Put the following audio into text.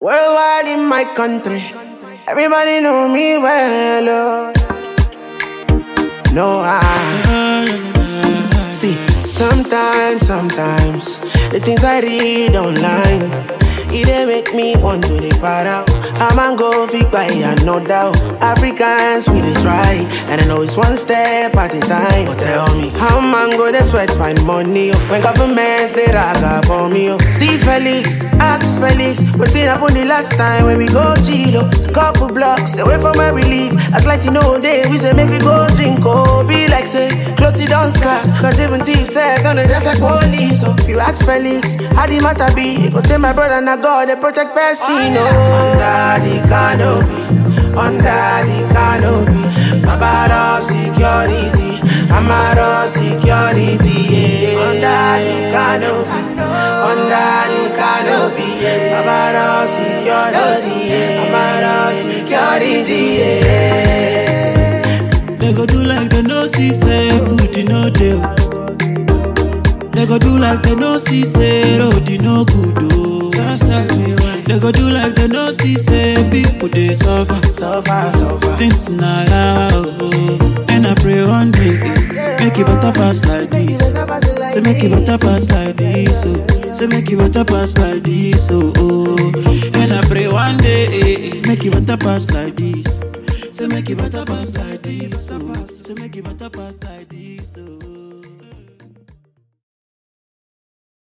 Worldwide in my country, everybody know me well. No, see, sometimes, the things I read online, it dey make me want to dey para. A man go fit buy no doubt. Africans we dey try, and I know it's one step at a time. But tell me, how man go dey sweat find money when governments they rag up on me? See Felix, ask Felix, wetin happen the last time when we go chill? Couple blocks away from where we live. As like you know day, we say make we go drink. Oh, be like say clothes don't scarce, cause even thieves say gonna dress like police. So if you ask Felix, how the matter be? He go say my brother na God they protect person. Under the canopy, Baba of security, Amara security, yeah. Under the canopy, Baba of security, Amara security, yeah. They go do like they no see say food you no deal. They go do like they no see say road you no good oh. They go do like they no see say people they suffer. Things not oh. And I pray one day make it better pass like this. Say make it better pass like this oh. Say make it better pass like this oh. And I pray one day make it better pass like this. Say make it better pass like this oh. Say make it better pass like this.